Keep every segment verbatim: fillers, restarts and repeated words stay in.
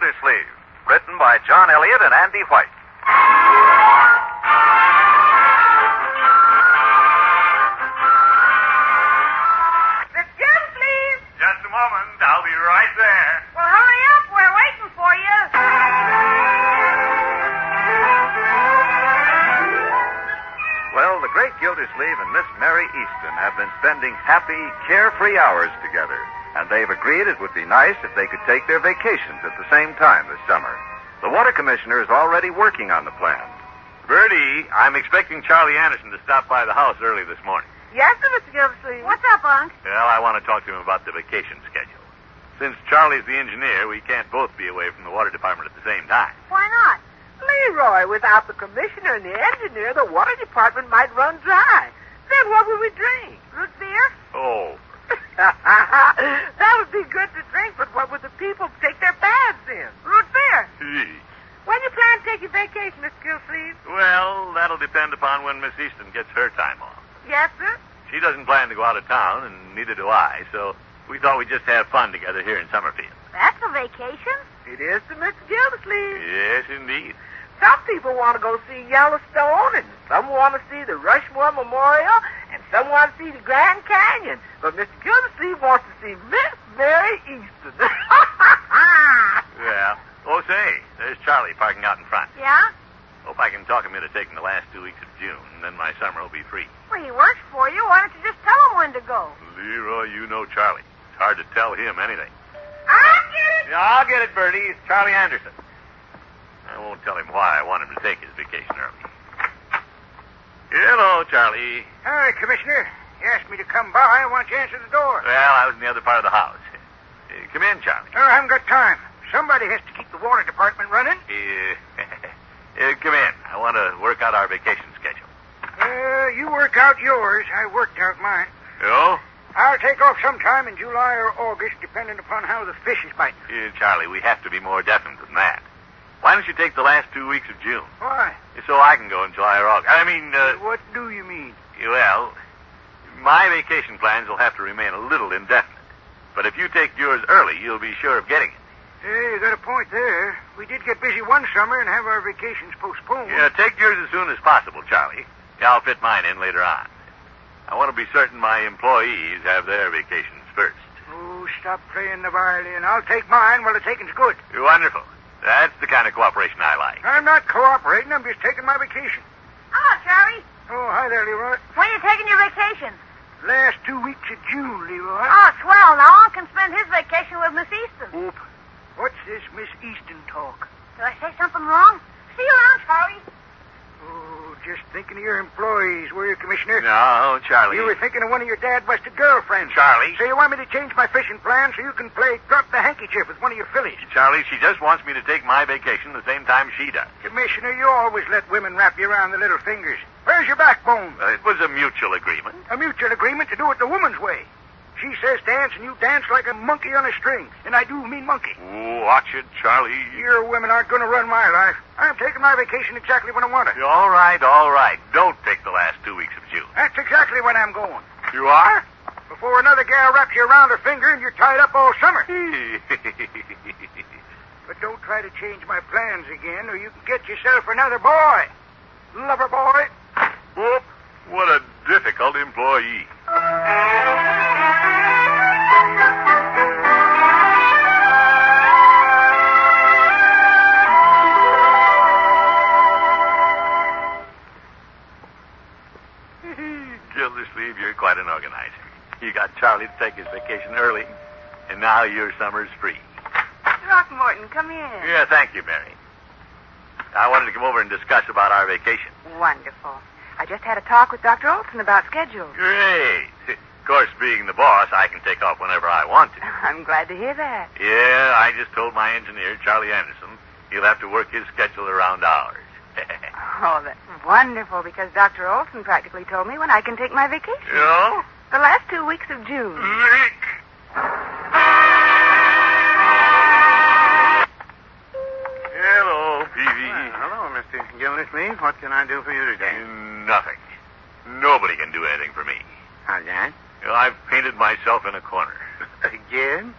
Gildersleeve, written by John Elliott and Andy White. Miss Gildersleeve! Just a moment. I'll be right there. Well, hurry up. We're waiting for you. Well, the great Gildersleeve and Miss Mary Easton have been spending happy, carefree hours together. And they've agreed it would be nice if they could take their vacations at the same time this summer. The water commissioner is already working on the plan. Bertie, I'm expecting Charlie Anderson to stop by the house early this morning. Yes, sir, Mister Gildersleeve. What's up, Unc? Well, I want to talk to him about the vacation schedule. Since Charlie's the engineer, we can't both be away from the water department at the same time. Why not? Leroy, without the commissioner and the engineer, the water department might run dry. Then what would we drink? Root beer? Oh. That would be good to drink, but what would the people take their baths in? Root beer. Gee. When you plan to take your vacation, Miss Gildersleeve? Well, that'll depend upon when Miss Easton gets her time off. Yes, sir. She doesn't plan to go out of town, and neither do I, so we thought we'd just have fun together here in Summerfield. That's a vacation. It is to Miss Gildersleeve. Yes, indeed. Some people want to go see Yellowstone, and some want to see the Rushmore Memorial, and some want to see the Grand Canyon. But Mister Gildersleeve wants to see Miss Mary Easton. Yeah. Oh, say, there's Charlie parking out in front. Yeah? Hope I can talk him into taking the last two weeks of June, and then my summer will be free. Well, he works for you. Why don't you just tell him when to go? Leroy, you know Charlie. It's hard to tell him anything. I'll get it. Yeah, I'll get it, Bertie. It's Charlie Anderson. I won't tell him why I want him to take his vacation early. Hello, Charlie. Hi, Commissioner. You asked me to come by. Why don't you answer the door? Well, I was in the other part of the house. Uh, come in, Charlie. Oh, I haven't got time. Somebody has to keep the water department running. Uh, uh, come in. I want to work out our vacation schedule. Uh, you work out yours. I worked out mine. Oh? I'll take off sometime in July or August, depending upon how the fish is biting. Uh, Charlie, we have to be more definite than that. Why don't you take the last two weeks of June? Why? So I can go in July or August. I mean, uh... What do you mean? Well, my vacation plans will have to remain a little indefinite. But if you take yours early, you'll be sure of getting it. Hey, you got a point there. We did get busy one summer and have our vacations postponed. Yeah, take yours as soon as possible, Charlie. Yeah, I'll fit mine in later on. I want to be certain my employees have their vacations first. Oh, stop playing the violin. I'll take mine while the taking's good. Wonderful. That's the kind of cooperation I like. I'm not cooperating. I'm just taking my vacation. Hello, Charlie. Oh, hi there, Leroy. When are you taking your vacation? Last two weeks of June, Leroy. Oh, swell. Now Unc can spend his vacation with Miss Easton. Oop. What's this Miss Easton talk? Did I say something wrong? See you around, Charlie. Oh, just thinking of your employees, were you, Commissioner? No, Charlie. You were thinking of one of your dad-busted girlfriends. Charlie. So you want me to change my fishing plan so you can play drop the handkerchief with one of your fillies? Charlie, she just wants me to take my vacation the same time she does. Commissioner, you always let women wrap you around the little fingers. Where's your backbone? Uh, it was a mutual agreement. A mutual agreement to do it the woman's way. She says dance, and you dance like a monkey on a string. And I do mean monkey. Ooh, watch it, Charlie. Your women aren't going to run my life. I'm taking my vacation exactly when I want it. All right, all right. Don't take the last two weeks of June. That's exactly when I'm going. You are? Before another gal wraps you around her finger and you're tied up all summer. But don't try to change my plans again, or you can get yourself another boy. Lover boy. Whoop. What a difficult employee. Gildersleeve, you're quite an organizer. You got Charlie to take his vacation early, and now your summer's free. Throckmorton, come in. Yeah, thank you, Mary. I wanted to come over and discuss about our vacation. Wonderful. I just had a talk with Doctor Olson about schedules. Great. Of course, being the boss, I can take off whenever I want to. I'm glad to hear that. Yeah, I just told my engineer, Charlie Anderson, he'll have to work his schedule around ours. Oh, that's wonderful, because Doctor Olson practically told me when I can take my vacation. You know? The last two weeks of June. Lick. Hello, Peavy. Well, hello, Mister Gildersleeve. What can I do for you today? Nothing. Nobody can do anything for me. How's that? You know, I've painted myself in a corner. Again?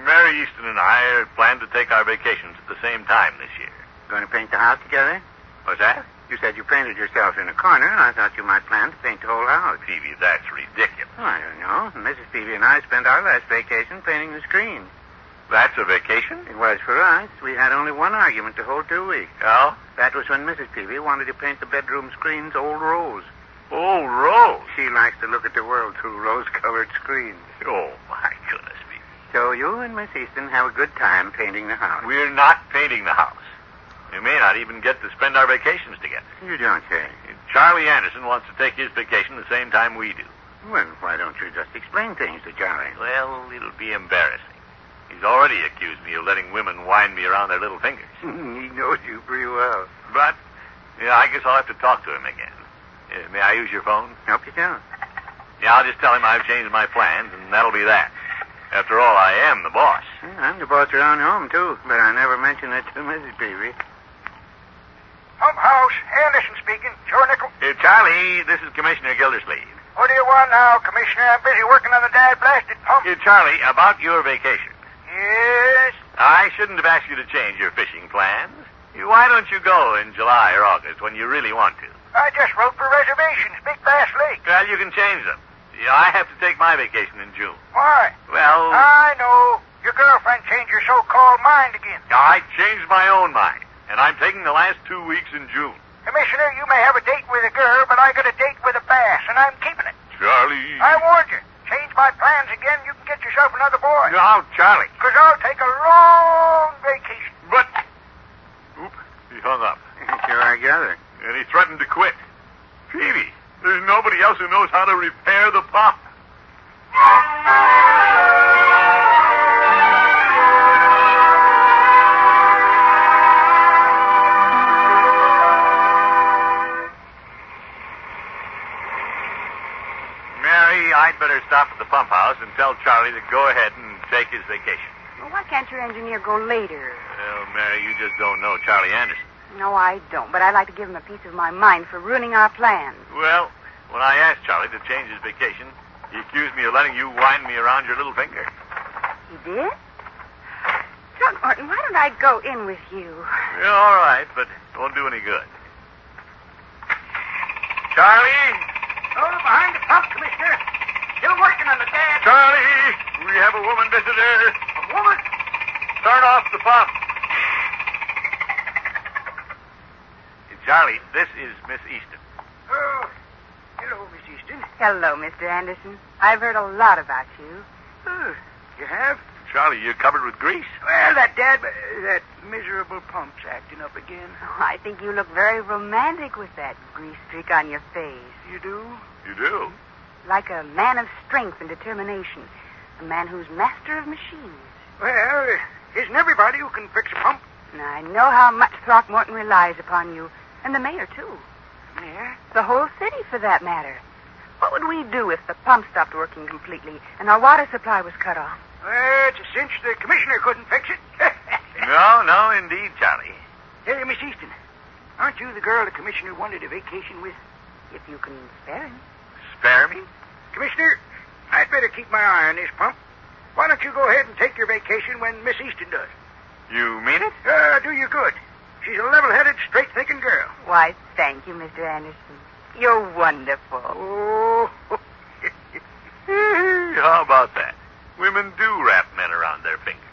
Mary Easton and I are planned to take our vacations at the same time this year. Going to paint the house together? What's that? You said you painted yourself in a corner, and I thought you might plan to paint the whole house. Peavy, that's ridiculous. Oh, I don't know. Missus Peavy and I spent our last vacation painting the screen. That's a vacation? It was for us. We had only one argument the whole two weeks. Oh? That was when Missus Peavy wanted to paint the bedroom screens old rose. Old rose? She likes to look at the world through rose-colored screens. Oh, my goodness, Peavy. So you and Miss Easton have a good time painting the house. We're not painting the house. We may not even get to spend our vacations together. You don't say. Charlie Anderson wants to take his vacation the same time we do. Well, why don't you just explain things to Charlie? Well, it'll be embarrassing. He's already accused me of letting women wind me around their little fingers. He knows you pretty well. But, yeah, I guess I'll have to talk to him again. Uh, may I use your phone? Help yourself. Yeah, I'll just tell him I've changed my plans, and that'll be that. After all, I am the boss. Yeah, I'm the boss around home, too, but I never mention it to Missus Peavy. Pump House, Anderson speaking. Sure, Nickel? Uh, Charlie, this is Commissioner Gildersleeve. What do you want now, Commissioner? I'm busy working on the dad-blasted pump. Uh, Charlie, about your vacation. Yes? I shouldn't have asked you to change your fishing plans. Why don't you go in July or August when you really want to? I just wrote for reservations, Big Bass Lake. Well, you can change them. Yeah, I have to take my vacation in June. Why? Well, I know. Your girlfriend changed her so-called mind again. I changed my own mind, and I'm taking the last two weeks in June. Commissioner, you may have a date with a girl, but I got a date with a bass, and I'm keeping it. Charlie. I warned you. Change my plans again, you can get yourself another boy. No, Charlie. Because I'll take a long vacation. But... Oop, he hung up. Sure, I gather. And he threatened to quit. Peavy, there's nobody else who knows how to repair the pump. Mary, I'd better stop at the pump house and tell Charlie to go ahead and take his vacation. Well, why can't your engineer go later? Well, Mary, you just don't know Charlie Anderson. No, I don't, but I'd like to give him a piece of my mind for ruining our plans. Well, when I asked Charlie to change his vacation, he accused me of letting you wind me around your little finger. He did? Throckmorton, why don't I go in with you? Yeah, all right, but it won't do any good. Charlie? Oh, behind the pump, Commissioner. Still working on the dad. Charlie, we have a woman visitor. A woman? Turn off the pump. Charlie, this is Miss Easton. Oh, hello, Miss Easton. Hello, Mister Anderson. I've heard a lot about you. Oh, you have? Charlie, you're covered with grease. Well, that dad, uh, that miserable pump's acting up again. Oh, I think you look very romantic with that grease streak on your face. You do? You do? Like a man of strength and determination. A man who's master of machines. Well, uh, isn't everybody who can fix a pump? And I know how much Throckmorton relies upon you. And the mayor, too. Mayor? The whole city, for that matter. What would we do if the pump stopped working completely and our water supply was cut off? Well, it's a cinch the commissioner couldn't fix it. No, no, indeed, Charlie. Hey, Miss Easton, aren't you the girl the commissioner wanted a vacation with? If you can spare him. Spare me? Commissioner, I'd better keep my eye on this pump. Why don't you go ahead and take your vacation when Miss Easton does? You mean it? Uh, do you good. She's a level-headed, straight-thinking girl. Why, thank you, Mister Anderson. You're wonderful. Oh. How about that? Women do wrap men around their fingers.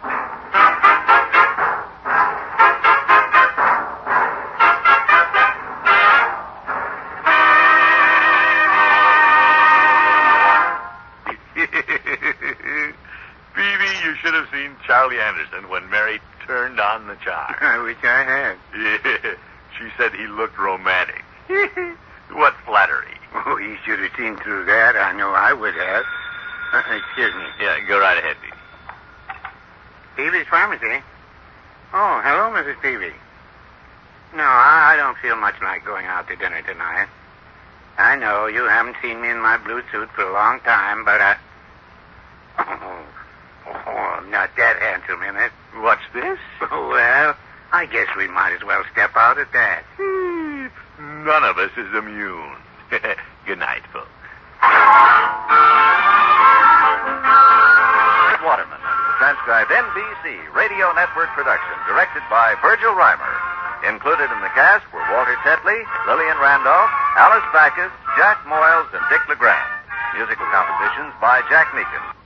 Peavy, you should have seen Charlie Anderson when Mary turned on the charm. I wish I had. Yeah, she said he looked romantic. What flattery. Oh, he should have seen through that. I know I would have. Uh, excuse me. Yeah, go right ahead, Peavy. Peavy's Pharmacy. Oh, hello, Missus Peavy. No, I, I don't feel much like going out to dinner tonight. I know you haven't seen me in my blue suit for a long time, but I... Oh, oh not that handsome in it. What's this? Well, I guess we might as well step out at that. None of us is immune. Good night, folks. Waterman, the transcript transcribed N B C Radio Network production, directed by Virgil Reimer. Included in the cast were Walter Tetley, Lillian Randolph, Alice Backus, Jack Moyles, and Dick LeGrand. Musical compositions by Jack Meakin.